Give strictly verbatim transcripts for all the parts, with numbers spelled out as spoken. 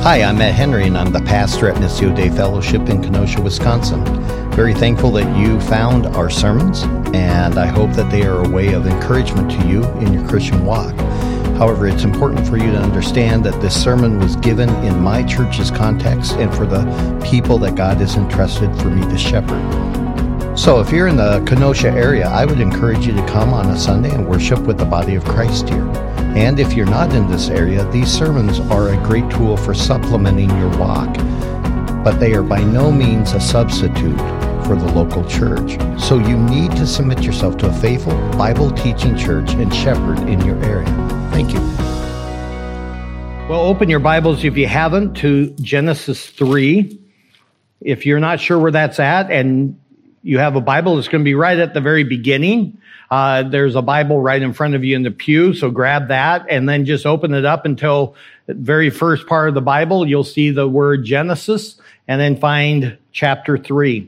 Hi, I'm Matt Henry, and I'm the pastor at Missio Dei Fellowship in Kenosha, Wisconsin. Very thankful that you found our sermons, and I hope that they are a way of encouragement to you in your Christian walk. However, it's important for you to understand that this sermon was given in my church's context and for the people that God has entrusted for me to shepherd. So if you're in the Kenosha area, I would encourage you to come on a Sunday and worship with the body of Christ here. And if you're not in this area, these sermons are a great tool for supplementing your walk, but they are by no means a substitute for the local church. So you need to submit yourself to a faithful, Bible-teaching church and shepherd in your area. Thank you. Well, open your Bibles, if you haven't, to Genesis three. If you're not sure where that's at and you have a Bible, it's going to be right at the very beginning. Uh, there's a Bible right in front of you in the pew, so grab that and then just open it up until the very first part of the Bible. You'll see the word Genesis and then find chapter three.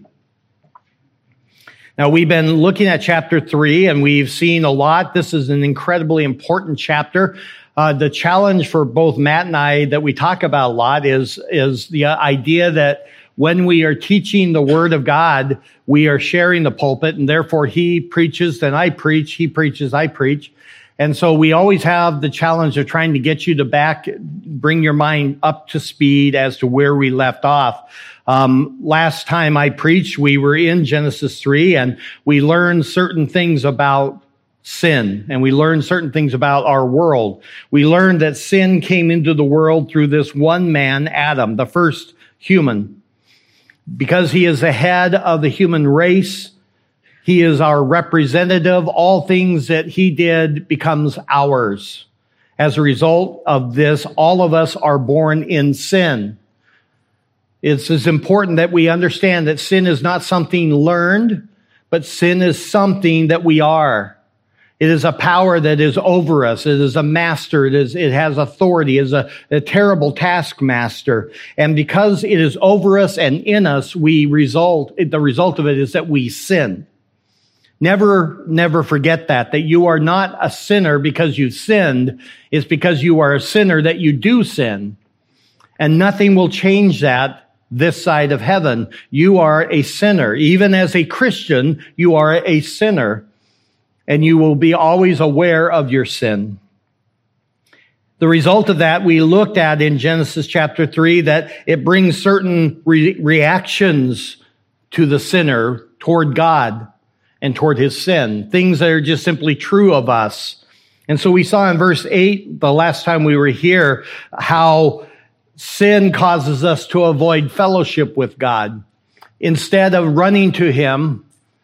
Now, we've been looking at chapter three and we've seen a lot. This is an incredibly important chapter. Uh, the challenge for both Matt and I that we talk about a lot is, is the idea that when we are teaching the Word of God, we are sharing the pulpit, and therefore he preaches, then I preach, he preaches, I preach. And so we always have the challenge of trying to get you to back, bring your mind up to speed as to where we left off. Um, last time I preached, we were in Genesis three, and we learned certain things about sin, and we learned certain things about our world. We learned that sin came into the world through this one man, Adam, the first human. Because he is the head of the human race, he is our representative. All things that he did becomes ours. As a result of this, all of us are born in sin. It's as important that we understand that sin is not something learned, but sin is something that we are. It is a power that is over us. It is a master. It is, it has authority. It is a, a terrible taskmaster. And because it is over us and in us, we result, the result of it is that we sin. Never, never forget that, that you are not a sinner because you sinned. It's because you are a sinner that you do sin. And nothing will change that this side of heaven. You are a sinner. Even as a Christian, you are a sinner. And you will be always aware of your sin. The result of that we looked at in Genesis chapter three, that it brings certain re- reactions to the sinner toward God and toward his sin. Things that are just simply true of us. And so we saw in verse eight, the last time we were here, how sin causes us to avoid fellowship with God. Instead of running to him,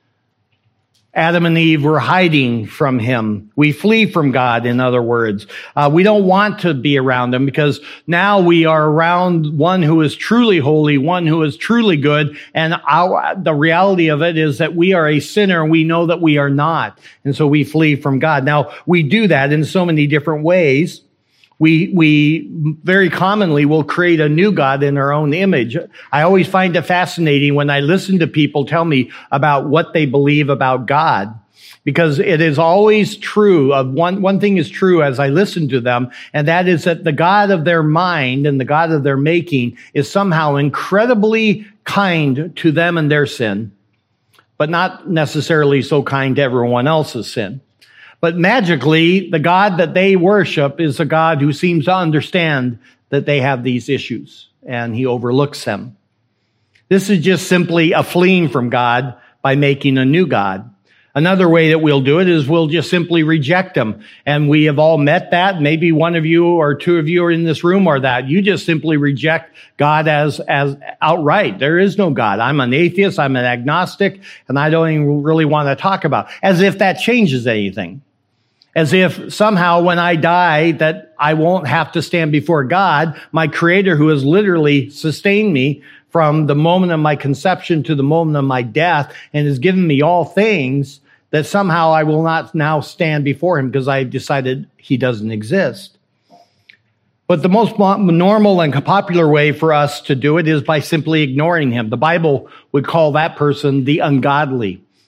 Adam and Eve were hiding from him. We flee from God, in other words. Uh, we don't want to be around him because now we are around one who is truly holy, one who is truly good. And our, the reality of it is that we are a sinner and we know that we are not. And so we flee from God. Now, we do that in so many different ways. We, we very commonly will create a new God in our own image. I always find it fascinating when I listen to people tell me about what they believe about God, because it is always true of one, one thing is true as I listen to them, and that is that the God of their mind and the God of their making is somehow incredibly kind to them and their sin, but not necessarily so kind to everyone else's sin. But magically, the God that they worship is a God who seems to understand that they have these issues, and he overlooks them. This is just simply a fleeing from God by making a new God. Another way that we'll do it is we'll just simply reject him. And we have all met that. Maybe one of you or two of you are in this room or that. You just simply reject God as, as outright. There is no God. I'm an atheist. I'm an agnostic, and I don't even really want to talk about it. As if that changes anything. As if somehow when I die that I won't have to stand before God, my creator who has literally sustained me from the moment of my conception to the moment of my death and has given me all things, that somehow I will not now stand before him because I've decided he doesn't exist. But the most normal and popular way for us to do it is by simply ignoring him. The Bible would call that person the ungodly.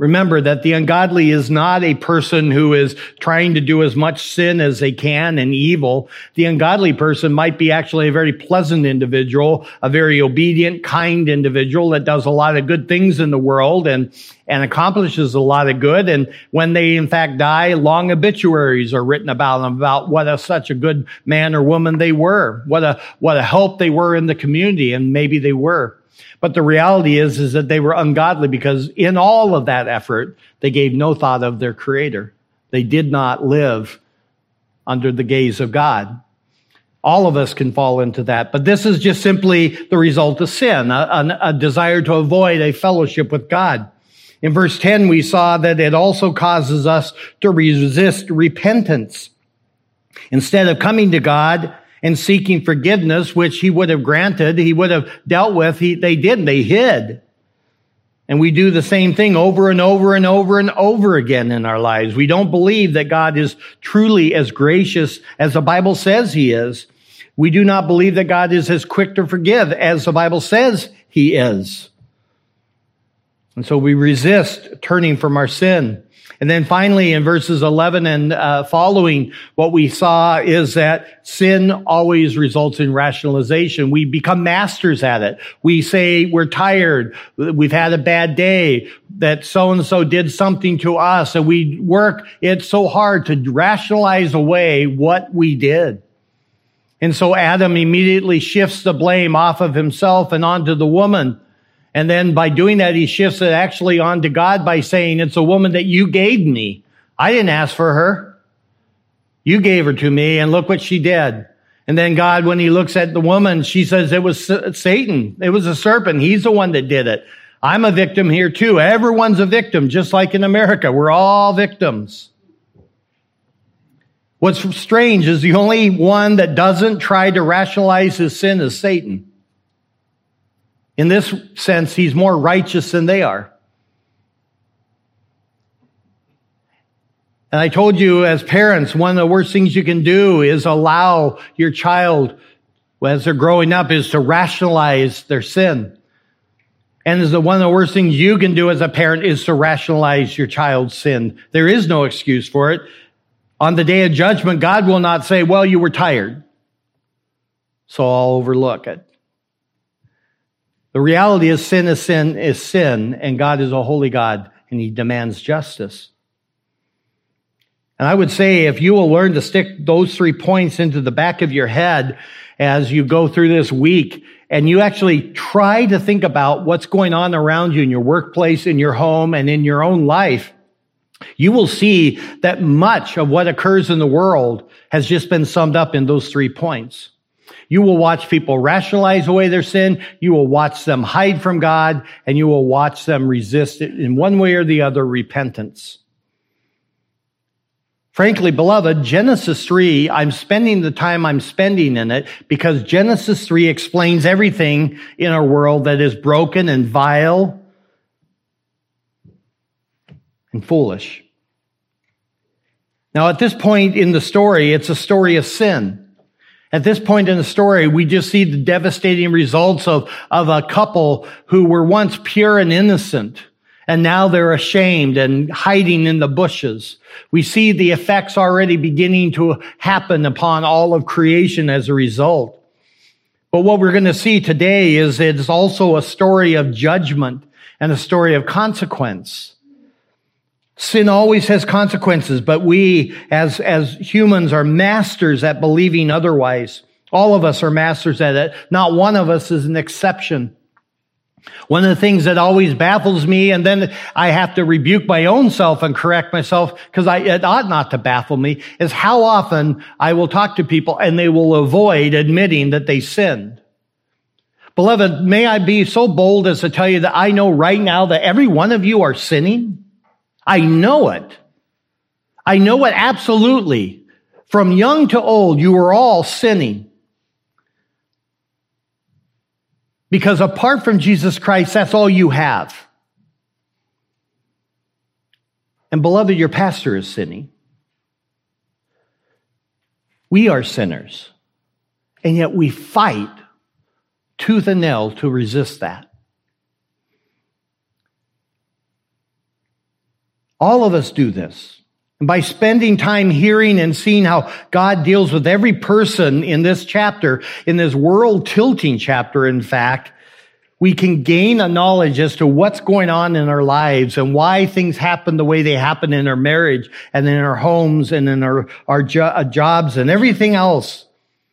Remember that the ungodly is not a person who is trying to do as much sin as they can and evil. The ungodly person might be actually a very pleasant individual, a very obedient, kind individual that does a lot of good things in the world and, and accomplishes a lot of good. And when they in fact die, long obituaries are written about them, about what a, such a good man or woman they were, what a, what a help they were in the community, and maybe they were. But the reality is, is that they were ungodly because in all of that effort, they gave no thought of their Creator. They did not live under the gaze of God. All of us can fall into that. But this is just simply the result of sin, a, a, a desire to avoid a fellowship with God. In verse ten, we saw that it also causes us to resist repentance. Instead of coming to God and seeking forgiveness, which he would have granted, he would have dealt with, he, they didn't, they hid. And we do the same thing over and over and over and over again in our lives. We don't believe that God is truly as gracious as the Bible says he is. We do not believe that God is as quick to forgive as the Bible says he is. And so we resist turning from our sin. And then finally, in verses eleven and uh, following, what we saw is that sin always results in rationalization. We become masters at it. We say we're tired, we've had a bad day, that so-and-so did something to us, and we work it so hard to rationalize away what we did. And so Adam immediately shifts the blame off of himself and onto the woman. And then by doing that, he shifts it actually onto God by saying, it's a woman that you gave me. I didn't ask for her. You gave her to me, and look what she did. And then God, when he looks at the woman, she says it was Satan. It was a serpent. He's the one that did it. I'm a victim here too. Everyone's a victim, just like in America. We're all victims. What's strange is the only one that doesn't try to rationalize his sin is Satan. In this sense, he's more righteous than they are. And I told you as parents, one of the worst things you can do is allow your child, as they're growing up, is to rationalize their sin. And is the one of the worst things you can do as a parent is to rationalize your child's sin. There is no excuse for it. On the day of judgment, God will not say, well, you were tired, so I'll overlook it. The reality is sin is sin is sin, and God is a holy God, and he demands justice. And I would say if you will learn to stick those three points into the back of your head as you go through this week, and you actually try to think about what's going on around you in your workplace, in your home, and in your own life, you will see that much of what occurs in the world has just been summed up in those three points. You will watch people rationalize away their sin. You will watch them hide from God, and you will watch them resist it in one way or the other, repentance. Frankly, beloved, Genesis three, I'm spending the time I'm spending in it because Genesis three explains everything in our world that is broken and vile and foolish. Now, at this point in the story, it's a story of sin. At this point in the story, we just see the devastating results of, of a couple who were once pure and innocent, and now they're ashamed and hiding in the bushes. We see the effects already beginning to happen upon all of creation as a result. But what we're going to see today is it's also a story of judgment and a story of consequence. Sin always has consequences, but we as, as humans are masters at believing otherwise. All of us are masters at it. Not one of us is an exception. One of the things that always baffles me, and then I have to rebuke my own self and correct myself because I, it ought not to baffle me, is how often I will talk to people and they will avoid admitting that they sinned. Beloved, may I be so bold as to tell you that I know right now that every one of you are sinning? I know it. I know it absolutely. From young to old, you are all sinning. Because apart from Jesus Christ, that's all you have. And beloved, your pastor is sinning. We are sinners. And yet we fight tooth and nail to resist that. All of us do this. And by spending time hearing and seeing how God deals with every person in this chapter, in this world-tilting chapter, in fact, we can gain a knowledge as to what's going on in our lives and why things happen the way they happen in our marriage and in our homes and in our, our jo- jobs and everything else.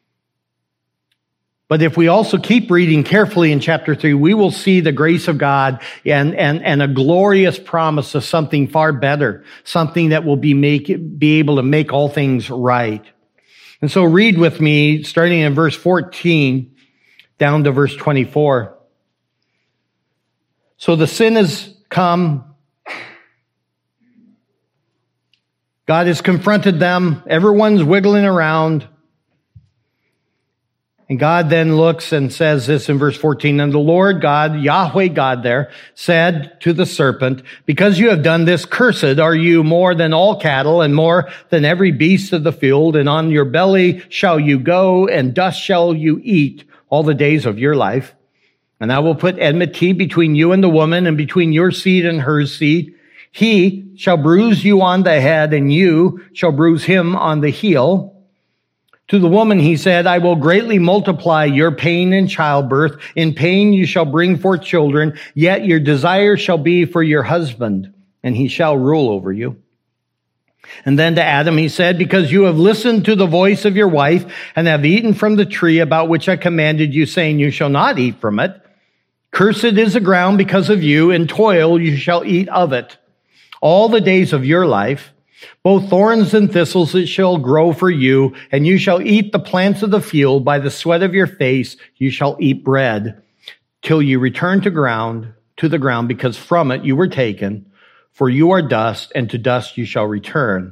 But if we also keep reading carefully in chapter three, we will see the grace of God and, and, and a glorious promise of something far better, something that will be make, be able to make all things right. And so read with me, starting in verse fourteen down to verse twenty-four. So the sin has come. God has confronted them. Everyone's wiggling around. And God then looks and says this in verse fourteen, and the Lord God, Yahweh God there, said to the serpent, because you have done this, cursed are you more than all cattle and more than every beast of the field, and on your belly shall you go, and dust shall you eat all the days of your life. And I will put enmity between you and the woman, and between your seed and her seed. He shall bruise you on the head, and you shall bruise him on the heel. To the woman he said, I will greatly multiply your pain in childbirth. In pain you shall bring forth children, yet your desire shall be for your husband, and he shall rule over you. And then to Adam he said, because you have listened to the voice of your wife, and have eaten from the tree about which I commanded you, saying, you shall not eat from it. Cursed is the ground because of you, in toil you shall eat of it all the days of your life. Both thorns and thistles it shall grow for you, and you shall eat the plants of the field. By the sweat of your face you shall eat bread, till you return to ground, to the ground, because from it you were taken. For you are dust, and to dust you shall return.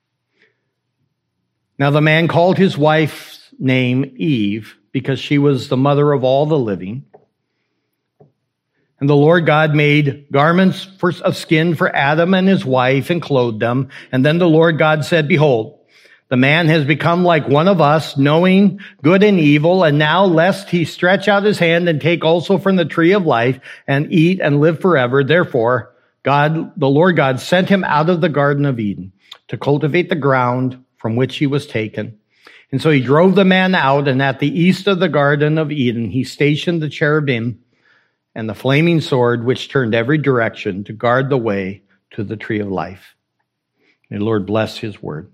Now the man called his wife's name Eve, because she was the mother of all the living. And the Lord God made garments for, of skin for Adam and his wife and clothed them. And then the Lord God said, behold, the man has become like one of us, knowing good and evil. And now lest he stretch out his hand and take also from the tree of life and eat and live forever. Therefore, God, the Lord God sent him out of the Garden of Eden to cultivate the ground from which he was taken. And so he drove the man out, and at the east of the Garden of Eden, he stationed the cherubim and the flaming sword, which turned every direction to guard the way to the tree of life. May the Lord bless his word.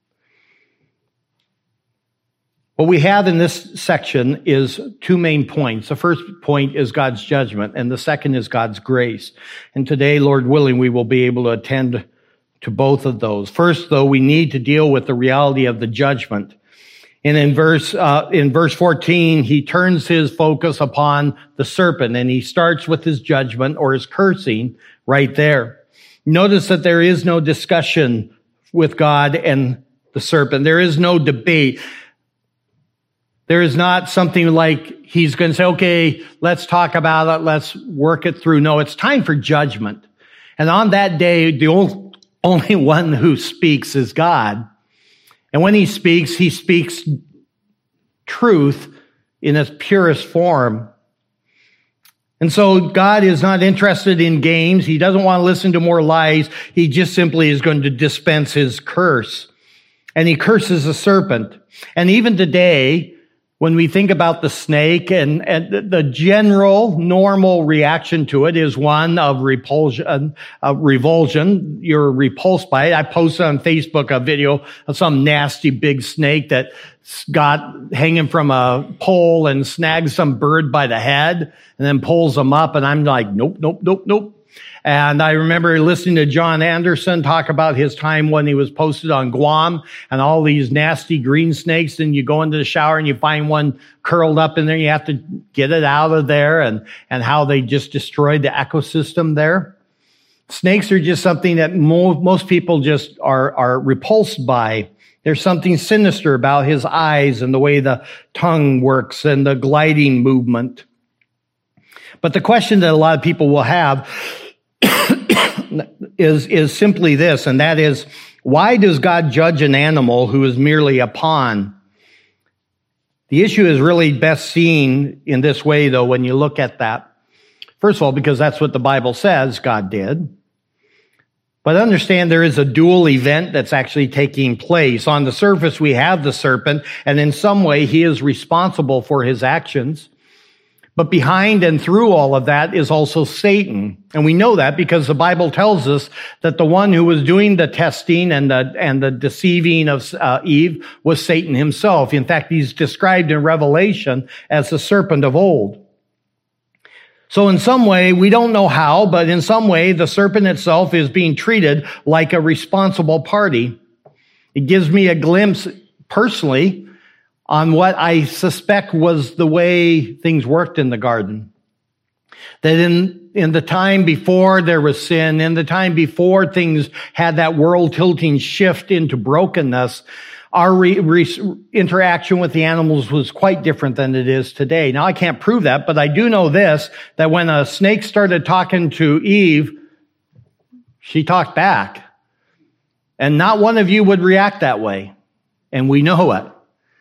What we have in this section is two main points. The first point is God's judgment, and the second is God's grace. And today, Lord willing, we will be able to attend to both of those. First, though, we need to deal with the reality of the judgment. And in verse, uh, in verse fourteen, he turns his focus upon the serpent, and he starts with his judgment or his cursing right there. Notice that there is no discussion with God and the serpent. There is no debate. There is not something like he's going to say, okay, let's talk about it. Let's work it through. No, it's time for judgment. And on that day, the only one who speaks is God. And when he speaks, he speaks truth in its purest form. And so God is not interested in games. He doesn't want to listen to more lies. He just simply is going to dispense his curse. And he curses the serpent. And even today, when we think about the snake, and, and the general normal reaction to it is one of repulsion, uh, revulsion. You're repulsed by it. I posted on Facebook a video of some nasty big snake that got hanging from a pole and snagged some bird by the head and then pulls them up. And I'm like, nope, nope, nope, nope. And I remember listening to John Anderson talk about his time when he was posted on Guam and all these nasty green snakes. And you go into the shower and you find one curled up in there. You have to get it out of there, and, and how they just destroyed the ecosystem there. Snakes are just something that mo- most people just are, are repulsed by. There's something sinister about his eyes and the way the tongue works and the gliding movement. But the question that a lot of people will have is, is simply this, and that is, why does God judge an animal who is merely a pawn? The issue is really best seen in this way, though, when you look at that. First of all, because that's what the Bible says God did. But understand there is a dual event that's actually taking place. On the surface, we have the serpent, and in some way, he is responsible for his actions. But behind and through all of that is also Satan. And we know that because the Bible tells us that the one who was doing the testing and the, and the deceiving of uh, Eve was Satan himself. In fact, he's described in Revelation as the serpent of old. So in some way, we don't know how, but in some way, the serpent itself is being treated like a responsible party. It gives me a glimpse personally on what I suspect was the way things worked in the garden. That in, in the time before there was sin, in the time before things had that world tilting shift into brokenness, our re, re, interaction with the animals was quite different than it is today. Now, I can't prove that, but I do know this, that when a snake started talking to Eve, she talked back. And not one of you would react that way. And we know it.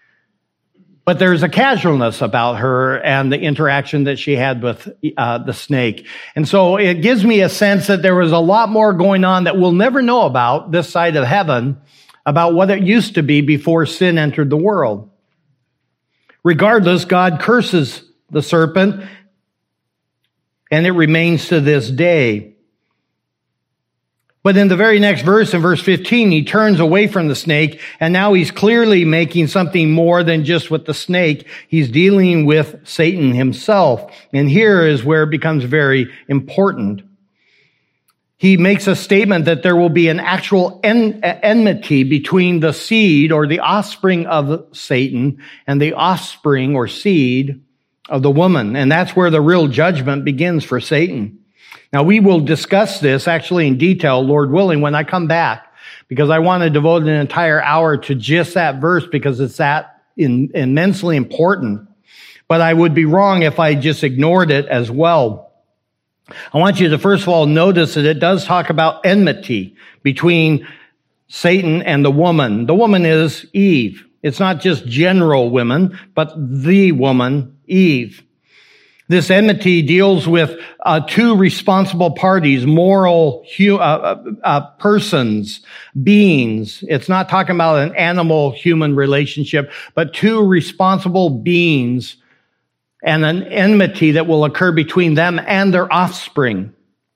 But there's a casualness about her and the interaction that she had with uh, the snake. And so it gives me a sense that there was a lot more going on that we'll never know about this side of heaven, about what it used to be before sin entered the world. Regardless, God curses the serpent, and it remains to this day. But in the very next verse, in verse fifteen, he turns away from the snake, and now he's clearly making something more than just with the snake. He's dealing with Satan himself. And here is where it becomes very important. He makes a statement that there will be an actual en- enmity between the seed or the offspring of Satan and the offspring or seed of the woman. And that's where the real judgment begins for Satan. Now, we will discuss this actually in detail, Lord willing, when I come back, because I want to devote an entire hour to just that verse because it's that in, immensely important. But I would be wrong if I just ignored it as well. I want you to first of all notice that it does talk about enmity between Satan and the woman. The woman is Eve. It's not just general women, but the woman, Eve. This enmity deals with uh, two responsible parties, moral hu- uh, uh, persons, beings. It's not talking about an animal-human relationship, but two responsible beings and an enmity that will occur between them and their offspring.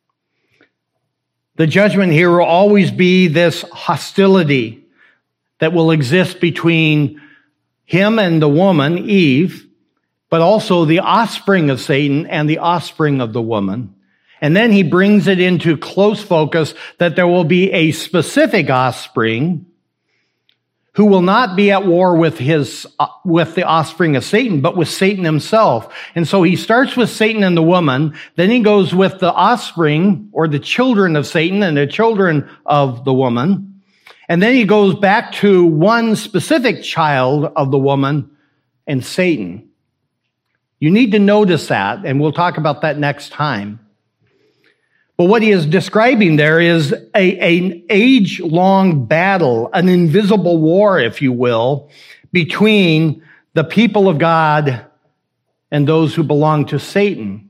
The judgment here will always be this hostility that will exist between him and the woman, Eve, but also the offspring of Satan and the offspring of the woman. And then he brings it into close focus that there will be a specific offspring who will not be at war with his, uh, with the offspring of Satan, but with Satan himself. And so he starts with Satan and the woman, then he goes with the offspring or the children of Satan and the children of the woman. And then he goes back to one specific child of the woman and Satan. You need to notice that, and we'll talk about that next time. But what he is describing there is a, an age-long battle, an invisible war, if you will, between the people of God and those who belong to Satan.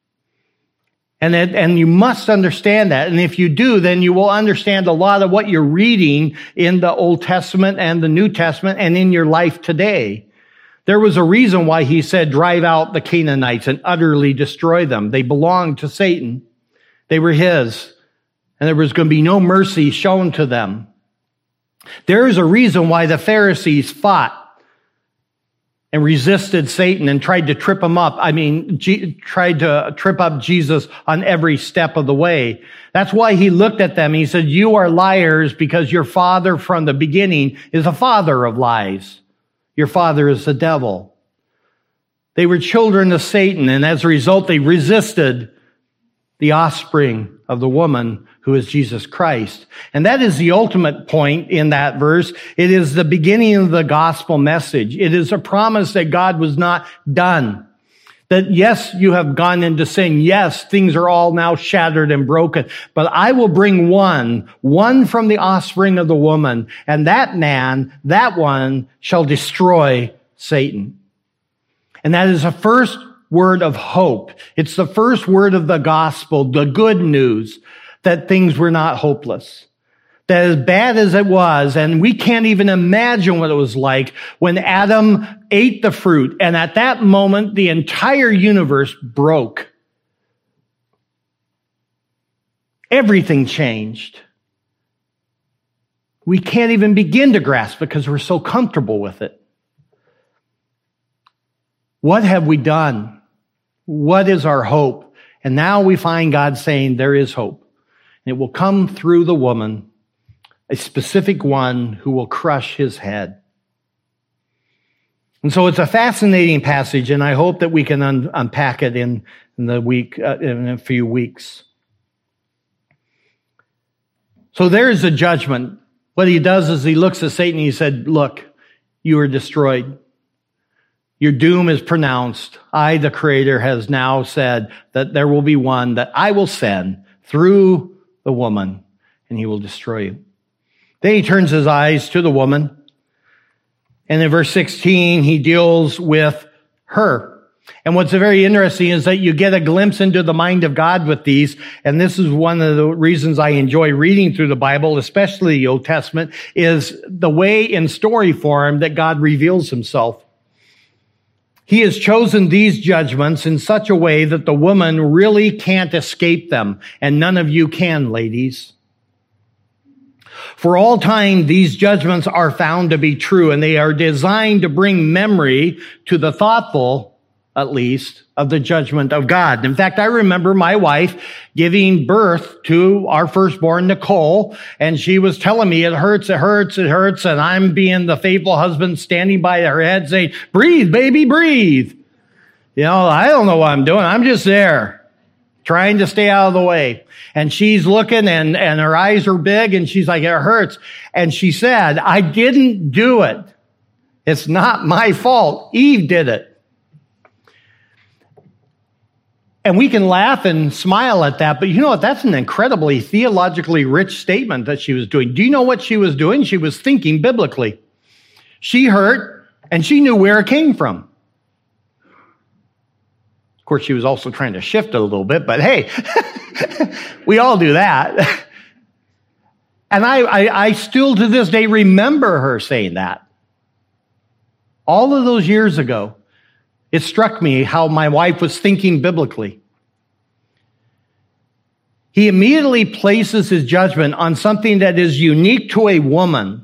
And, it, and you must understand that. And if you do, then you will understand a lot of what you're reading in the Old Testament and the New Testament and in your life today. There was a reason why he said, drive out the Canaanites and utterly destroy them. They belonged to Satan. They were his. And there was going to be no mercy shown to them. There is a reason why the Pharisees fought and resisted Satan and tried to trip him up. I mean, G- tried to trip up Jesus on every step of the way. That's why he looked at them and he said, you are liars because your father from the beginning is a father of lies. Your father is the devil. They were children of Satan, and as a result, they resisted the offspring of the woman who is Jesus Christ. And that is the ultimate point in that verse. It is the beginning of the gospel message. It is a promise that God was not done. That yes, you have gone into sin. Yes, things are all now shattered and broken. But I will bring one, one from the offspring of the woman. And that man, that one, shall destroy Satan. And that is the first word of hope. It's the first word of the gospel, the good news. that things were not hopeless. That as bad as it was, and we can't even imagine what it was like when Adam ate the fruit, and at that moment, the entire universe broke. Everything changed. We can't even begin to grasp because we're so comfortable with it. What have we done? What is our hope? And now we find God saying there is hope. And it will come through the woman, a specific one who will crush his head. And so it's a fascinating passage, and I hope that we can un- unpack it in, in the week, uh, in a few weeks. So there is a judgment. What he does is he looks at Satan and he said, look, you are destroyed. Your doom is pronounced. I, the Creator, has now said that there will be one that I will send through the woman, and he will destroy you. Then he turns his eyes to the woman. And in verse sixteen, he deals with her. And what's very interesting is that you get a glimpse into the mind of God with these. And this is one of the reasons I enjoy reading through the Bible, especially the Old Testament, is the way in story form that God reveals himself. He has chosen these judgments in such a way that the woman really can't escape them. And none of you can, ladies. For all time, these judgments are found to be true, and they are designed to bring memory to the thoughtful, at least, of the judgment of God. In fact, I remember my wife giving birth to our firstborn, Nicole, and she was telling me, it hurts, it hurts, it hurts, and I'm being the faithful husband standing by her head saying, breathe, baby, breathe. You know, I don't know what I'm doing. I'm just there, trying to stay out of the way. And she's looking, and, and her eyes are big, and she's like, it hurts. And she said, I didn't do it. It's not my fault. Eve did it. And we can laugh and smile at that, but you know what? That's an incredibly theologically rich statement that she was doing. Do you know what she was doing? She was thinking biblically. She hurt, and she knew where it came from. Of course, she was also trying to shift it a little bit, but hey, we all do that. And I, I, I still to this day remember her saying that. All of those years ago, it struck me how my wife was thinking biblically. He immediately places his judgment on something that is unique to a woman.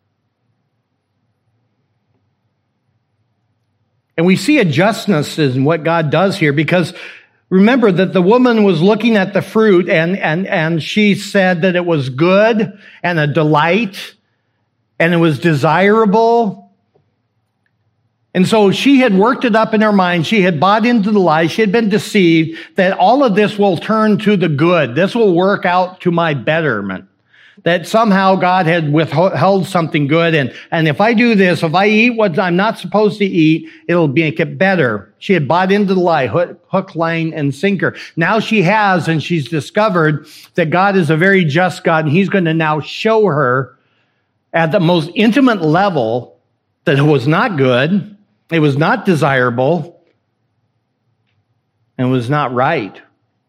And we see a justness in what God does here, because remember that the woman was looking at the fruit, and, and, and she said that it was good and a delight and it was desirable. And so she had worked it up in her mind. She had bought into the lie. She had been deceived that all of this will turn to the good. This will work out to my betterment. That somehow God had withheld something good. And, and if I do this, if I eat what I'm not supposed to eat, it'll make it better. She had bought into the lie, hook, hook, line, and sinker. Now she has, and she's discovered that God is a very just God, and he's going to now show her at the most intimate level that it was not good. It was not desirable, and it was not right.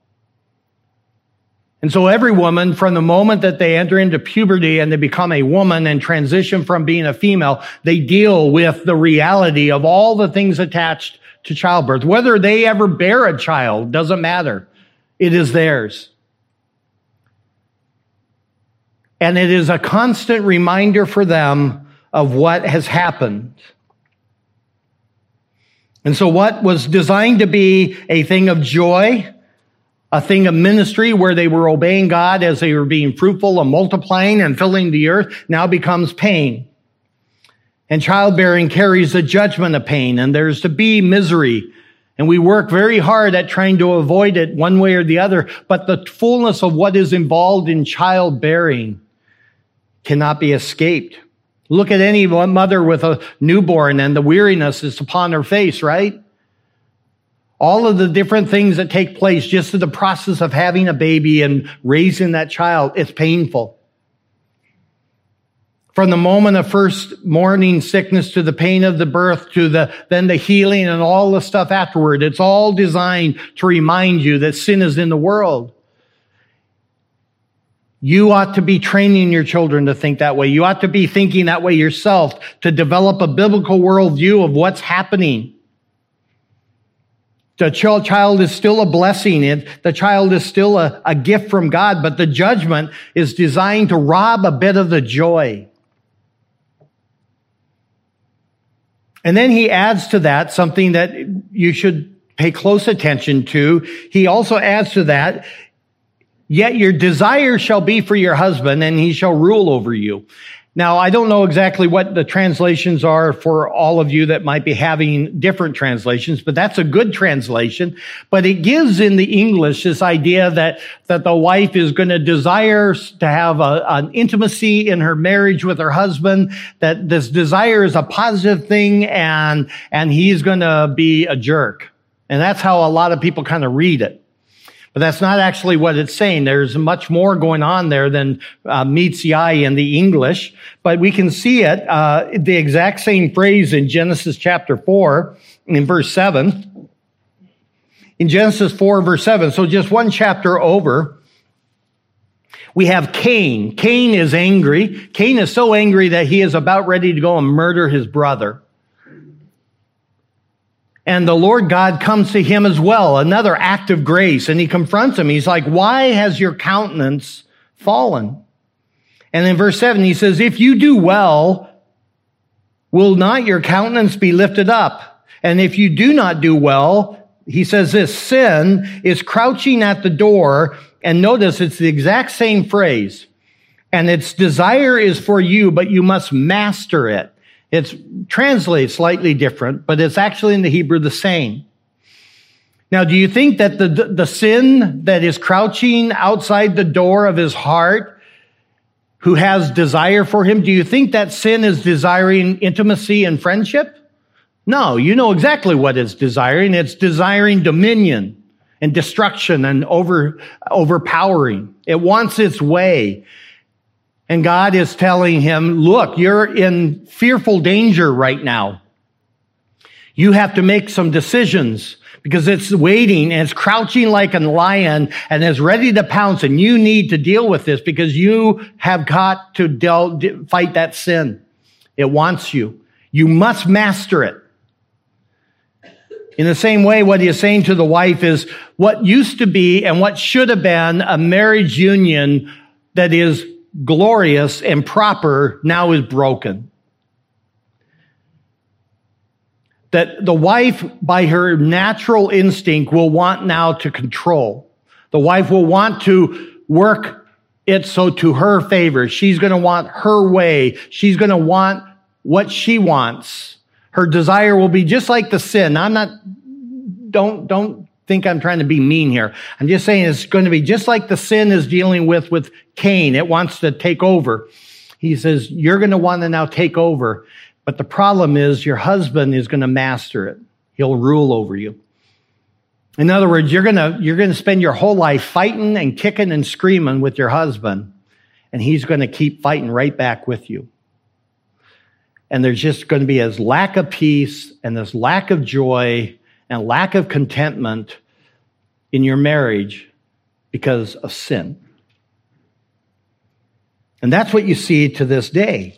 And so every woman, from the moment that they enter into puberty and they become a woman and transition from being a female, they deal with the reality of all the things attached to childbirth. Whether they ever bear a child doesn't matter. It is theirs. And it is a constant reminder for them of what has happened. And so what was designed to be a thing of joy, a thing of ministry where they were obeying God as they were being fruitful and multiplying and filling the earth, now becomes pain. And childbearing carries the judgment of pain, and there's to be misery. And we work very hard at trying to avoid it one way or the other, but the fullness of what is involved in childbearing cannot be escaped. Look at any mother with a newborn, and the weariness is upon her face, right? All of the different things that take place just in the process of having a baby and raising that child, it's painful. From the moment of first morning sickness to the pain of the birth to the then the healing and all the stuff afterward, it's all designed to remind you that sin is in the world. You ought to be training your children to think that way. You ought to be thinking that way yourself, to develop a biblical worldview of what's happening. The child is still a blessing. It, the child is still a, a gift from God, but the judgment is designed to rob a bit of the joy. And then he adds to that something that you should pay close attention to. He also adds to that, yet your desire shall be for your husband, and he shall rule over you. Now, I don't know exactly what the translations are for all of you that might be having different translations, but that's a good translation. But it gives in the English this idea that, that the wife is going to desire to have a, an intimacy in her marriage with her husband, that this desire is a positive thing, and, and he's going to be a jerk. And that's how a lot of people kind of read it. But that's not actually what it's saying. There's much more going on there than uh, meets the eye in the English. But we can see it, uh, the exact same phrase in Genesis chapter four, in verse seven. In Genesis four, verse seven, so just one chapter over, we have Cain. Cain is angry. Cain is so angry that he is about ready to go and murder his brother. And the Lord God comes to him as well, another act of grace, and he confronts him. He's like, why has your countenance fallen? And in verse seven, he says, if you do well, will not your countenance be lifted up? And if you do not do well, he says this, sin is crouching at the door. And notice it's the exact same phrase. And its desire is for you, but you must master it. It's translated slightly different, but it's actually in the Hebrew the same. Now, do you think that the, the sin that is crouching outside the door of his heart, who has desire for him, do you think that sin is desiring intimacy and friendship? No, you know exactly what it's desiring. It's desiring dominion and destruction and over, overpowering. It wants its way. And God is telling him, look, you're in fearful danger right now. You have to make some decisions because it's waiting and it's crouching like a lion and is ready to pounce. And you need to deal with this because you have got to deal, fight that sin. It wants you. You must master it. In the same way, what he is saying to the wife is what used to be and what should have been a marriage union that is glorious and proper now is broken. That the wife, by her natural instinct, will want now to control. The wife will want to work it so to her favor. She's going to want her way. She's going to want what she wants. Her desire will be just like the sin. I'm not, don't, don't think I'm trying to be mean here. I'm just saying it's going to be just like the sin is dealing with with Cain. It wants to take over. He says, you're going to want to now take over. But the problem is your husband is going to master it. He'll rule over you. In other words, you're going to, you're going to spend your whole life fighting and kicking and screaming with your husband, and he's going to keep fighting right back with you. And there's just going to be this lack of peace and this lack of joy and lack of contentment in your marriage because of sin. And that's what you see to this day.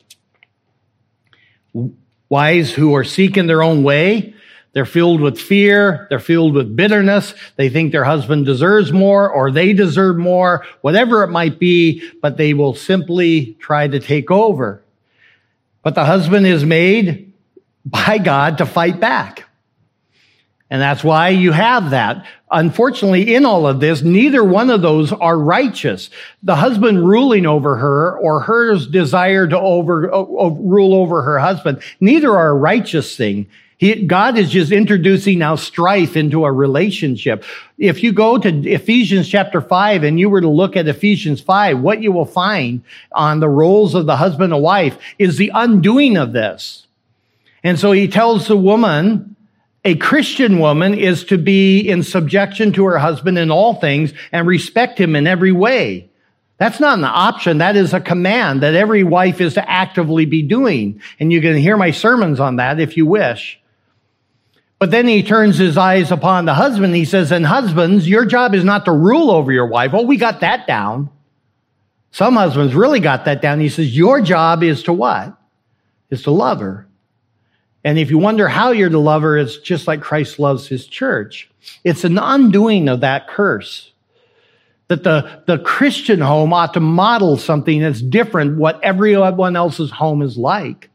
Wives who are seeking their own way, they're filled with fear, they're filled with bitterness, they think their husband deserves more or they deserve more, whatever it might be, but they will simply try to take over. But the husband is made by God to fight back. And that's why you have that. Unfortunately, in all of this, neither one of those are righteous. The husband ruling over her or her desire to over, uh, rule over her husband, neither are a righteous thing. He, God is just introducing now strife into a relationship. If you go to Ephesians chapter five and you were to look at Ephesians five, what you will find on the roles of the husband and wife is the undoing of this. And so he tells the woman, a Christian woman is to be in subjection to her husband in all things and respect him in every way. That's not an option. That is a command that every wife is to actively be doing. And you can hear my sermons on that if you wish. But then he turns his eyes upon the husband. He says, and husbands, your job is not to rule over your wife. Oh, we got that down. Some husbands really got that down. He says, your job is to what? Is to love her. And if you wonder how you're to love her, it's just like Christ loves his church. It's an undoing of that curse. That the, the Christian home ought to model something that's different what everyone else's home is like.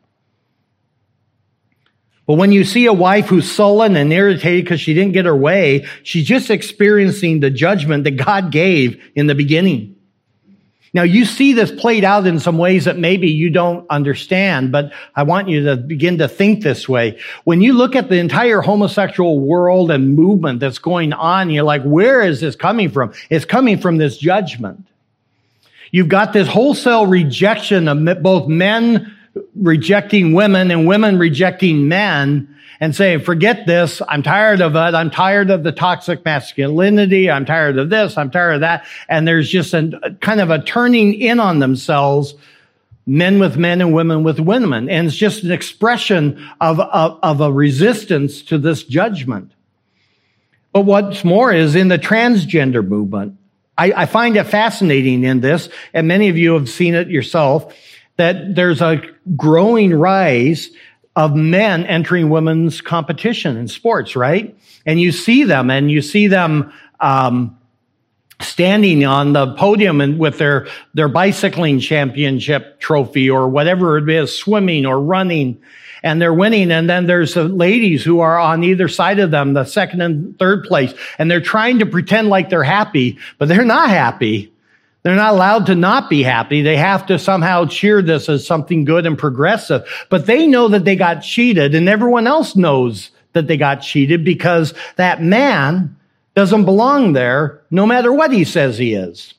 But when you see a wife who's sullen and irritated because she didn't get her way, she's just experiencing the judgment that God gave in the beginning. Now, you see this played out in some ways that maybe you don't understand, but I want you to begin to think this way. When you look at the entire homosexual world and movement that's going on, you're like, where is this coming from? It's coming from this judgment. You've got this wholesale rejection of both men rejecting women and women rejecting men and saying, forget this, I'm tired of it, I'm tired of the toxic masculinity, I'm tired of this, I'm tired of that. And there's just a kind of a turning in on themselves, men with men and women with women. And it's just an expression of, of, of a resistance to this judgment. But what's more is in the transgender movement, I, I find it fascinating in this, and many of you have seen it yourself, that there's a growing rise of men entering women's competition in sports, right? And you see them, and you see them um, standing on the podium and with their, their bicycling championship trophy or whatever it is, swimming or running, and they're winning. And then there's the ladies who are on either side of them, the second and third place, and they're trying to pretend like they're happy, but they're not happy. They're not allowed to not be happy. They have to somehow cheer this as something good and progressive. But they know that they got cheated, and everyone else knows that they got cheated because that man doesn't belong there no matter what he says he is.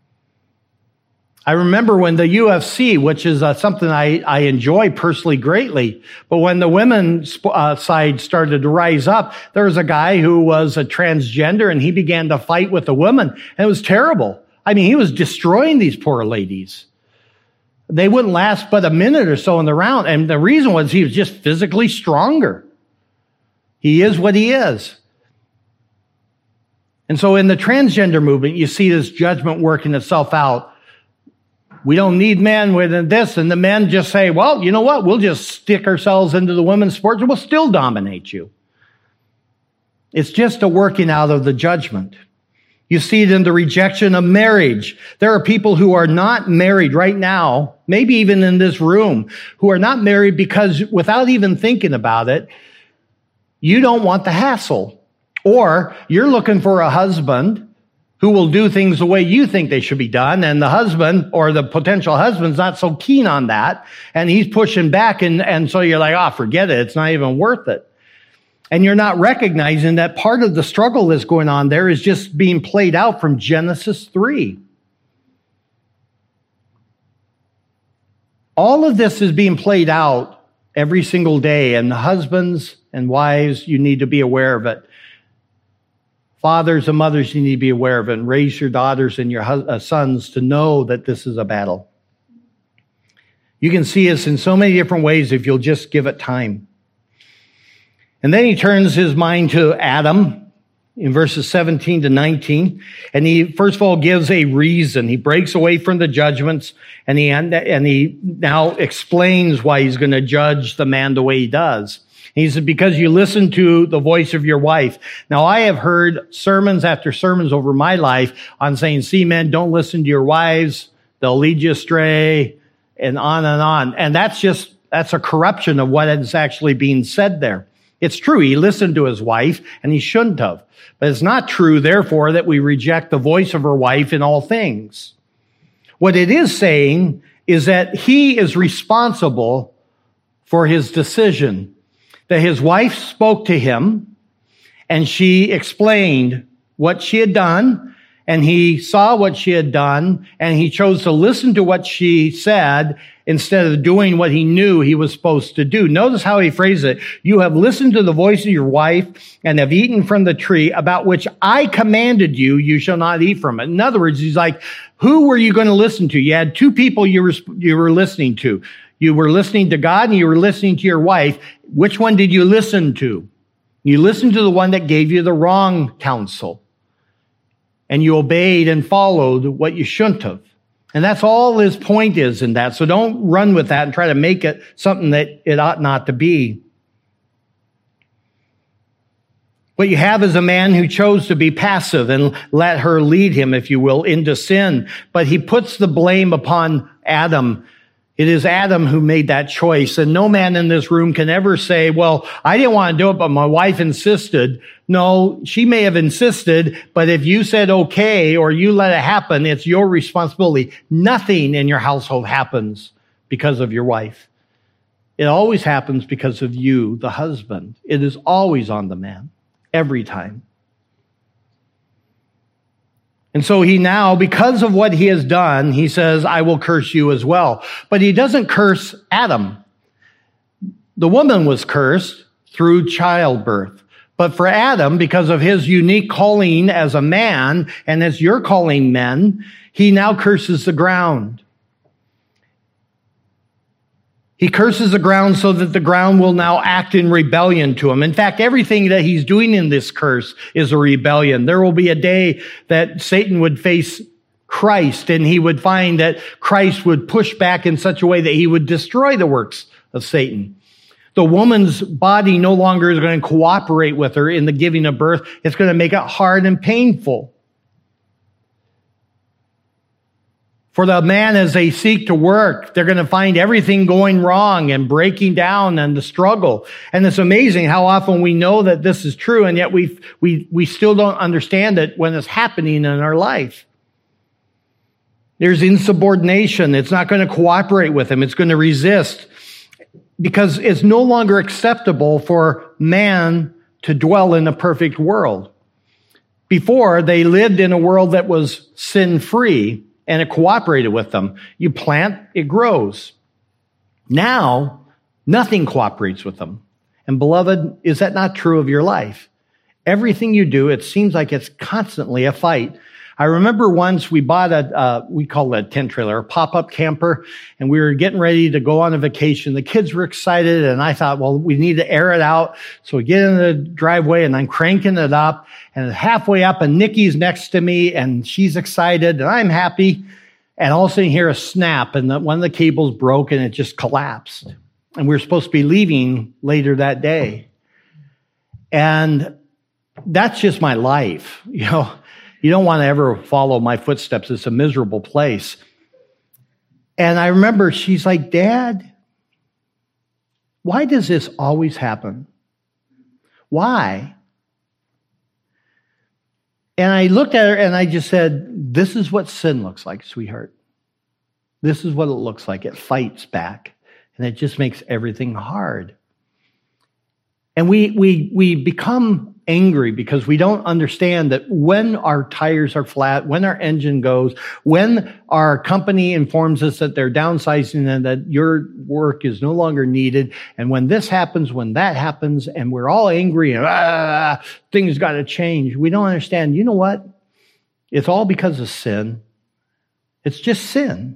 I remember when the U F C, which is uh, something I, I enjoy personally greatly, but when the women's uh, side started to rise up, there was a guy who was a transgender, and he began to fight with the women, and it was terrible. I mean, he was destroying these poor ladies. They wouldn't last but a minute or so in the round. And the reason was he was just physically stronger. He is what he is. And so in the transgender movement, you see this judgment working itself out. We don't need men with this. And the men just say, well, you know what? We'll just stick ourselves into the women's sports and we'll still dominate you. It's just a working out of the judgment. You see it in the rejection of marriage. There are people who are not married right now, maybe even in this room, who are not married because without even thinking about it, you don't want the hassle. Or you're looking for a husband who will do things the way you think they should be done, and the husband or the potential husband's not so keen on that, and he's pushing back, and, and so you're like, oh, forget it. It's not even worth it. And you're not recognizing that part of the struggle that's going on there is just being played out from Genesis three. All of this is being played out every single day, and the husbands and wives, you need to be aware of it. Fathers and mothers, you need to be aware of it, and raise your daughters and your uh, sons to know that this is a battle. You can see us in so many different ways if you'll just give it time. And then he turns his mind to Adam in verses seventeen to nineteen. And he, first of all, gives a reason. He breaks away from the judgments, and he, and he now explains why he's going to judge the man the way he does. He said, because you listen to the voice of your wife. Now, I have heard sermons after sermons over my life on saying, see, men, don't listen to your wives. They'll lead you astray, and on and on. And that's just, that's a corruption of what is actually being said there. It's true, he listened to his wife, and he shouldn't have. But it's not true, therefore, that we reject the voice of our wife in all things. What it is saying is that he is responsible for his decision. That his wife spoke to him, and she explained what she had done, and he saw what she had done, and he chose to listen to what she said instead of doing what he knew he was supposed to do. Notice how he phrased it. You have listened to the voice of your wife and have eaten from the tree about which I commanded you, you shall not eat from it. In other words, he's like, who were you going to listen to? You had two people you were, you were listening to. You were listening to God and you were listening to your wife. Which one did you listen to? You listened to the one that gave you the wrong counsel. And you obeyed and followed what you shouldn't have. And that's all his point is in that. So don't run with that and try to make it something that it ought not to be. What you have is a man who chose to be passive and let her lead him, if you will, into sin. But he puts the blame upon Adam. It is Adam who made that choice. And no man in this room can ever say, well, I didn't want to do it, but my wife insisted. No, she may have insisted, but if you said okay or you let it happen, it's your responsibility. Nothing in your household happens because of your wife. It always happens because of you, the husband. It is always on the man. Every time. And so he now, because of what he has done, he says, I will curse you as well. But he doesn't curse Adam. The woman was cursed through childbirth. But for Adam, because of his unique calling as a man, and as your calling men, he now curses the ground. He curses the ground so that the ground will now act in rebellion to him. In fact, everything that he's doing in this curse is a rebellion. There will be a day that Satan would face Christ, and he would find that Christ would push back in such a way that he would destroy the works of Satan. The woman's body no longer is going to cooperate with her in the giving of birth. It's going to make it hard and painful. For the man, as they seek to work, they're going to find everything going wrong and breaking down and the struggle. And it's amazing how often we know that this is true, and yet we we we still don't understand it when it's happening in our life. There's insubordination. It's not going to cooperate with him. It's going to resist because it's no longer acceptable for man to dwell in a perfect world. Before, they lived in a world that was sin-free, and it cooperated with them. You plant, it grows. Now, nothing cooperates with them. And beloved, is that not true of your life? Everything you do, it seems like it's constantly a fight. I remember once we bought a, uh, we call it a tent trailer, a pop-up camper, and we were getting ready to go on a vacation. The kids were excited, and I thought, well, we need to air it out. So we get in the driveway, and I'm cranking it up, and halfway up, and Nikki's next to me, and she's excited, and I'm happy. And all of a sudden, you hear a snap, and the, one of the cables broke, and it just collapsed. And we were supposed to be leaving later that day. And that's just my life, you know. You don't want to ever follow my footsteps. It's a miserable place. And I remember she's like, Dad, why does this always happen? Why? And I looked at her and I just said, this is what sin looks like, sweetheart. This is what it looks like. It fights back. And it just makes everything hard. And we we we become angry because we don't understand that when our tires are flat, when our engine goes, when our company informs us that they're downsizing and that your work is no longer needed, and when this happens, when that happens, and we're all angry and ah, things got to change, we don't understand. You know what? It's all because of sin. It's just sin.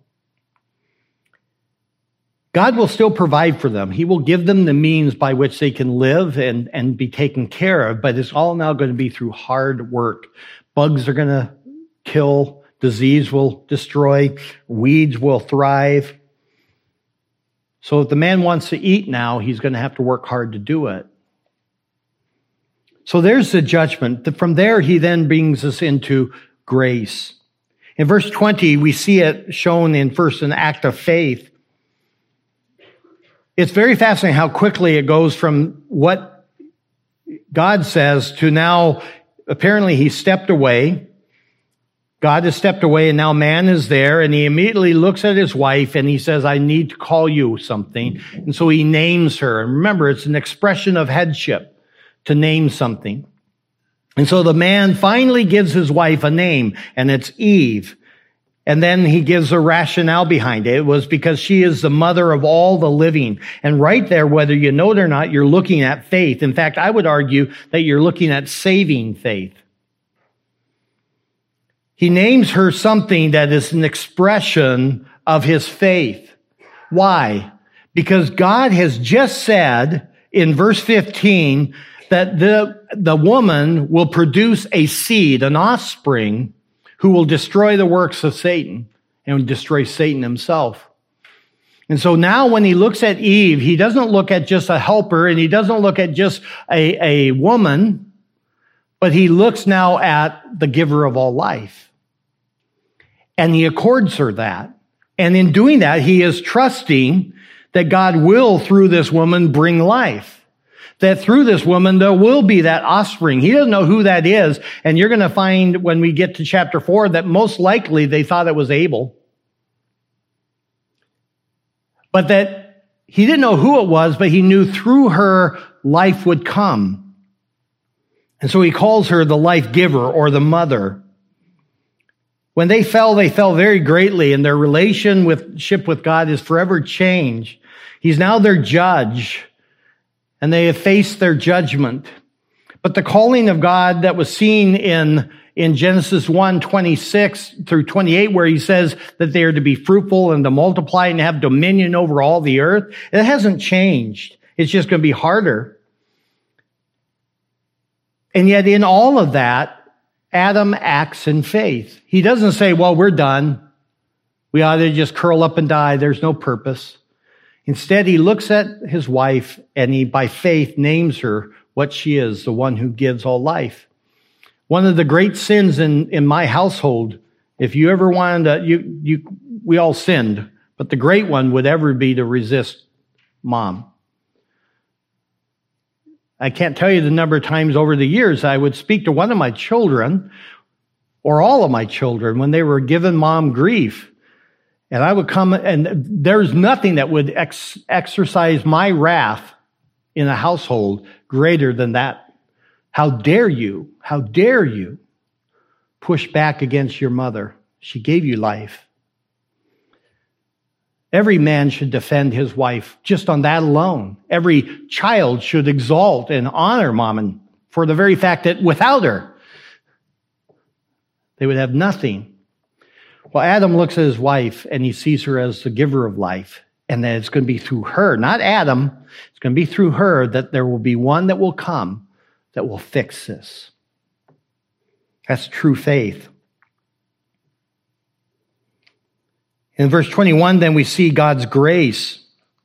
God will still provide for them. He will give them the means by which they can live and, and be taken care of, but it's all now going to be through hard work. Bugs are going to kill, disease will destroy, weeds will thrive. So if the man wants to eat now, he's going to have to work hard to do it. So there's the judgment. From there, he then brings us into grace. In verse twenty, we see it shown in first an act of faith. It's very fascinating how quickly it goes from what God says to now, apparently he stepped away. God has stepped away and now man is there, and he immediately looks at his wife and he says, I need to call you something. And so he names her. And remember, it's an expression of headship to name something. And so the man finally gives his wife a name, and it's Eve. And then he gives a rationale behind it. It was because she is the mother of all the living. And right there, whether you know it or not, you're looking at faith. In fact, I would argue that you're looking at saving faith. He names her something that is an expression of his faith. Why? Because God has just said in verse fifteen that the, the woman will produce a seed, an offspring, who will destroy the works of Satan. and destroy Satan himself. And so now when he looks at Eve, he doesn't look at just a helper and he doesn't look at just a, a woman, but he looks now at the giver of all life. And he accords her that. And in doing that, he is trusting that God will, through this woman, bring life. That through this woman, there will be that offspring. He doesn't know who that is. And you're going to find when we get to chapter four that most likely they thought it was Abel. But that he didn't know who it was, but he knew through her life would come. And so he calls her the life giver or the mother. When they fell, they fell very greatly, and their relationship with God is forever changed. He's now their judge, and they have faced their judgment. But the calling of God that was seen in In Genesis one, twenty-six through twenty-eight, where he says that they are to be fruitful and to multiply and have dominion over all the earth, it hasn't changed. It's just going to be harder. And yet in all of that, Adam acts in faith. He doesn't say, well, we're done. We ought to just curl up and die. There's no purpose. Instead, he looks at his wife and he, by faith, names her what she is, the one who gives all life. One of the great sins in, in my household, if you ever wanted to, you, you, we all sinned, but the great one would ever be to resist mom. I can't tell you the number of times over the years I would speak to one of my children or all of my children when they were giving mom grief. And I would come, and there's nothing that would ex- exercise my wrath in a household greater than that. How dare you, how dare you push back against your mother? She gave you life. Every man should defend his wife just on that alone. Every child should exalt and honor mom for the very fact that without her, they would have nothing. Well, Adam looks at his wife and he sees her as the giver of life, and that it's going to be through her, not Adam. It's going to be through her that there will be one that will come that will fix this. That's true faith. In verse twenty-one, then we see God's grace.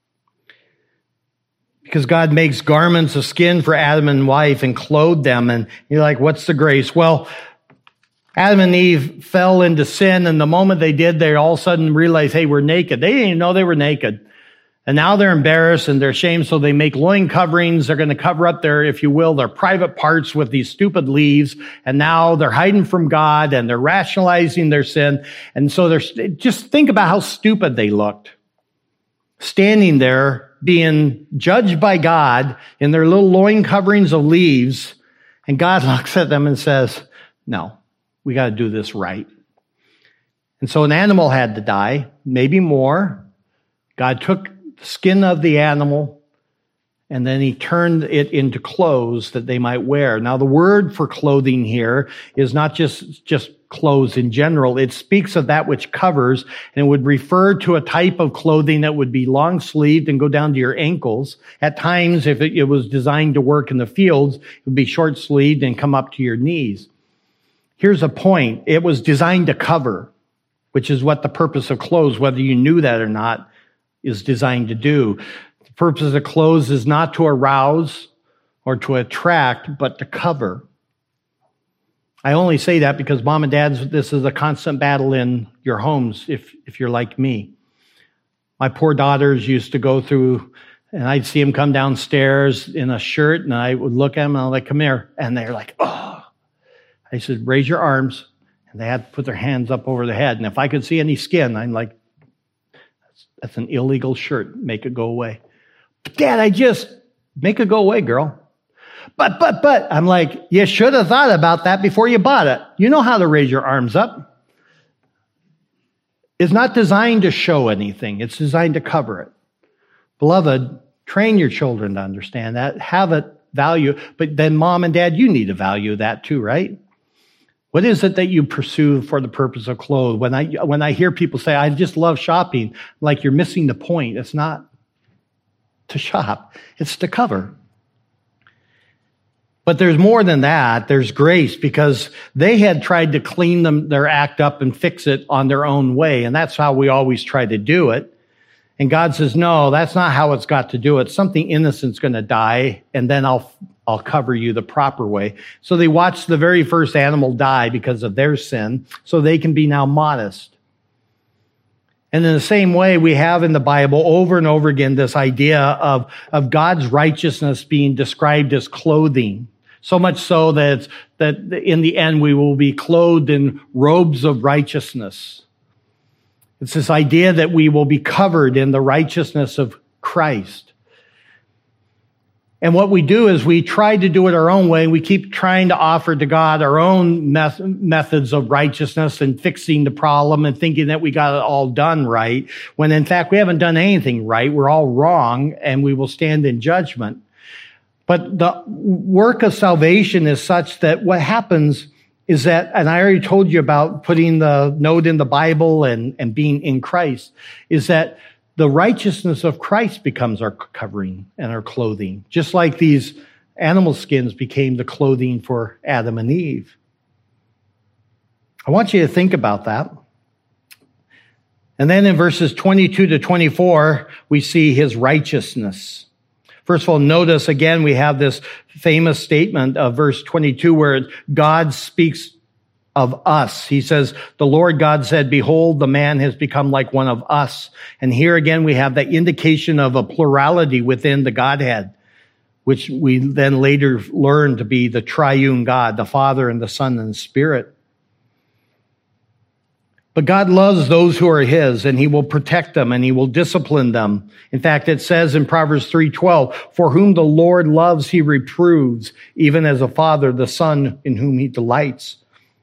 Because God makes garments of skin for Adam and wife and clothed them. And you're like, what's the grace? Well, Adam and Eve fell into sin, and the moment they did, they all of a sudden realized, hey, we're naked. They didn't even know they were naked. And now they're embarrassed and they're ashamed, so they make loin coverings. They're going to cover up their, if you will, their private parts with these stupid leaves. And now they're hiding from God and they're rationalizing their sin. And so they're, just think about how stupid they looked. Standing there, being judged by God in their little loin coverings of leaves. And God looks at them and says, no, we got to do this right. And so an animal had to die, maybe more. God took the skin of the animal, and then he turned it into clothes that they might wear. Now, the word for clothing here is not just, just clothes in general. It speaks of that which covers, and it would refer to a type of clothing that would be long-sleeved and go down to your ankles. At times, if it, it was designed to work in the fields, it would be short-sleeved and come up to your knees. Here's a point. It was designed to cover, which is what the purpose of clothes, whether you knew that or not, is designed to do. The purpose of clothes is not to arouse or to attract, but to cover. I only say that because mom and dads, this is a constant battle in your homes if, if you're like me. My poor daughters used to go through, and I'd see them come downstairs in a shirt, and I would look at them, and I'm like, come here. And they're like, oh. I said, raise your arms. And they had to put their hands up over their head. And if I could see any skin, I'm like, that's an illegal shirt. Make it go away. But Dad, I just, make it go away, girl. But, but, but, I'm like, you should have thought about that before you bought it. You know how to raise your arms up. It's not designed to show anything. It's designed to cover it. Beloved, train your children to understand that. Have it value. But then mom and dad, you need to value that too, right? What is it that you pursue for the purpose of clothes? When I when I hear people say, I just love shopping, I'm like, you're missing the point. It's not to shop. It's to cover. But there's more than that. There's grace, because they had tried to clean them, their act up and fix it on their own way. And that's how we always try to do it. And God says, no, that's not how it's got to do it. Something innocent's going to die, and then I'll I'll cover you the proper way. So they watched the very first animal die because of their sin, so they can be now modest. And in the same way, we have in the Bible over and over again this idea of, of God's righteousness being described as clothing. So much so that, it's, that in the end we will be clothed in robes of righteousness. It's this idea that we will be covered in the righteousness of Christ. And what we do is we try to do it our own way. We keep trying to offer to God our own meth- methods of righteousness and fixing the problem and thinking that we got it all done right, when in fact we haven't done anything right. We're all wrong, and we will stand in judgment. But the work of salvation is such that what happens is that, and I already told you about putting the note in the Bible and, and being in Christ, is that the righteousness of Christ becomes our covering and our clothing, just like these animal skins became the clothing for Adam and Eve. I want you to think about that. And then in verses twenty-two to twenty-four, we see his righteousness. First of all, notice again, we have this famous statement of verse twenty-two where God speaks of us. He says, the Lord God said, behold, the man has become like one of us. And here again, we have that indication of a plurality within the Godhead, which we then later learn to be the triune God, the Father and the Son and the Spirit. But God loves those who are his, and he will protect them and he will discipline them. In fact, it says in Proverbs three twelve, for whom the Lord loves, he reproves, even as a father, the son in whom he delights.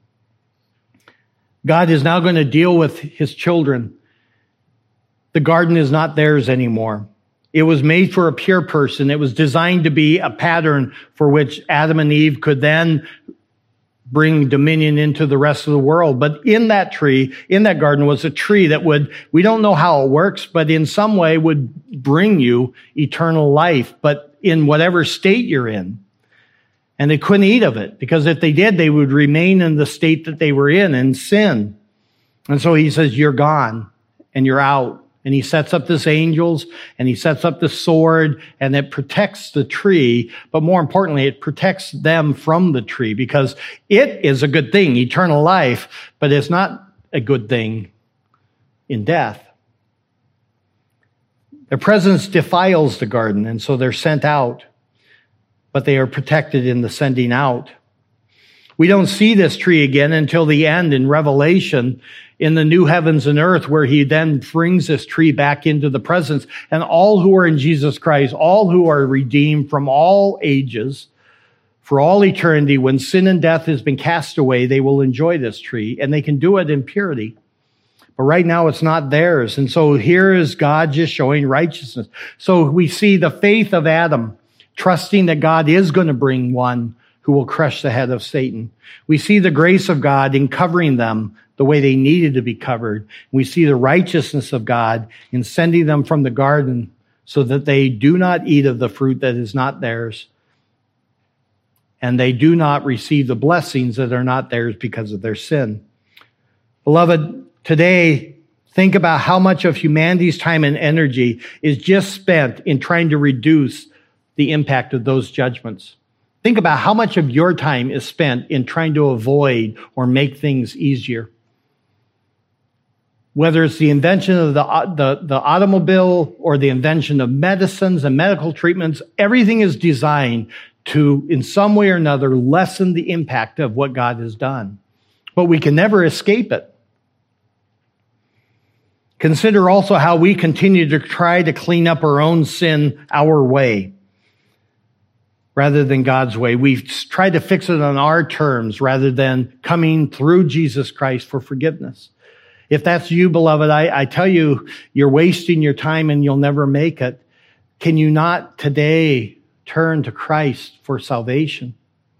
God is now going to deal with his children. The garden is not theirs anymore. It was made for a pure person. It was designed to be a pattern for which Adam and Eve could then bring dominion into the rest of the world. But in that tree, in that garden was a tree that would, we don't know how it works, but in some way would bring you eternal life, but in whatever state you're in. And they couldn't eat of it, because if they did, they would remain in the state that they were in, in sin. And so he says, you're gone and you're out. And he sets up this angels and he sets up the sword, and it protects the tree. But more importantly, it protects them from the tree, because it is a good thing, eternal life, but it's not a good thing in death. Their presence defiles the garden, and so they're sent out. But they are protected in the sending out. We don't see this tree again until the end in Revelation, in the new heavens and earth, where he then brings this tree back into the presence. And all who are in Jesus Christ, all who are redeemed from all ages, for all eternity, when sin and death has been cast away, they will enjoy this tree, and they can do it in purity. But right now it's not theirs. And so here is God just showing righteousness. So we see the faith of Adam, trusting that God is going to bring one who will crush the head of Satan. We see the grace of God in covering them the way they needed to be covered. We see the righteousness of God in sending them from the garden so that they do not eat of the fruit that is not theirs. And they do not receive the blessings that are not theirs because of their sin. Beloved, today, think about how much of humanity's time and energy is just spent in trying to reduce the impact of those judgments. Think about how much of your time is spent in trying to avoid or make things easier. Whether it's the invention of the, the, the automobile or the invention of medicines and medical treatments, everything is designed to, in some way or another, lessen the impact of what God has done. But we can never escape it. Consider also how we continue to try to clean up our own sin our way, rather than God's way. We've tried to fix it on our terms rather than coming through Jesus Christ for forgiveness. If that's you, beloved, I, I tell you, you're wasting your time and you'll never make it. Can you not today turn to Christ for salvation?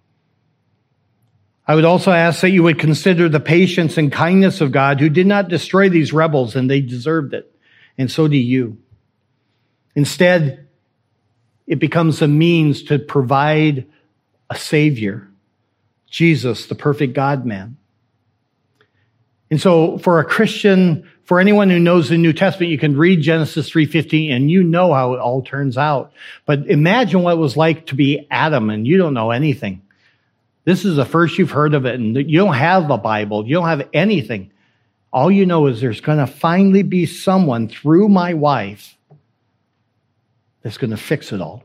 I would also ask that you would consider the patience and kindness of God, who did not destroy these rebels, and they deserved it. And so do you. Instead, it becomes a means to provide a Savior, Jesus, the perfect God-man. And so for a Christian, for anyone who knows the New Testament, you can read Genesis three fifteen and you know how it all turns out. But imagine what it was like to be Adam and you don't know anything. This is the first you've heard of it, and you don't have a Bible. You don't have anything. All you know is there's going to finally be someone through my wife that's going to fix it all.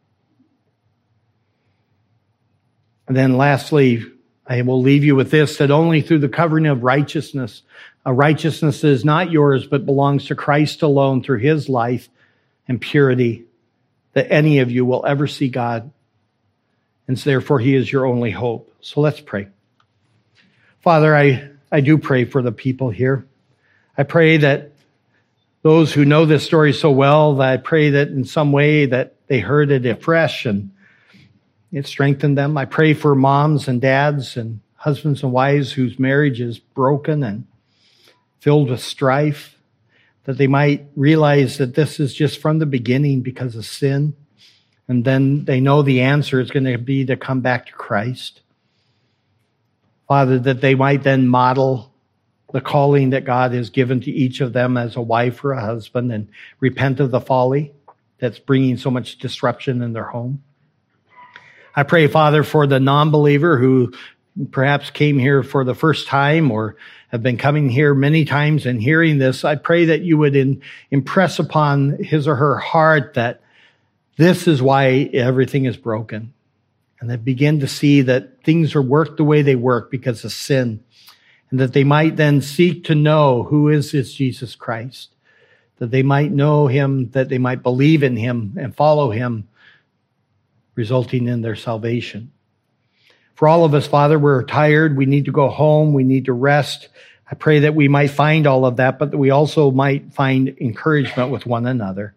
And then lastly, I will leave you with this, that only through the covering of righteousness, a righteousness that is not yours but belongs to Christ alone through his life and purity, that any of you will ever see God. And so therefore he is your only hope. So let's pray. Father, I, I do pray for the people here. I pray that those who know this story so well, that I pray that in some way that they heard it afresh and it strengthened them. I pray for moms and dads and husbands and wives whose marriage is broken and filled with strife, that they might realize that this is just from the beginning because of sin. And then they know the answer is going to be to come back to Christ. Father, that they might then model the calling that God has given to each of them as a wife or a husband and repent of the folly that's bringing so much disruption in their home. I pray, Father, for the non-believer who perhaps came here for the first time or have been coming here many times and hearing this. I pray that you would in, impress upon his or her heart that this is why everything is broken. And they begin to see that things are worked the way they work because of sin. And that they might then seek to know who is this Jesus Christ. That they might know him, that they might believe in him and follow him, resulting in their salvation. For all of us, Father, we're tired. We need to go home. We need to rest. I pray that we might find all of that, but that we also might find encouragement with one another.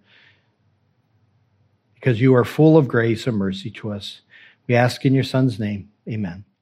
Because you are full of grace and mercy to us. We ask in your Son's name. Amen.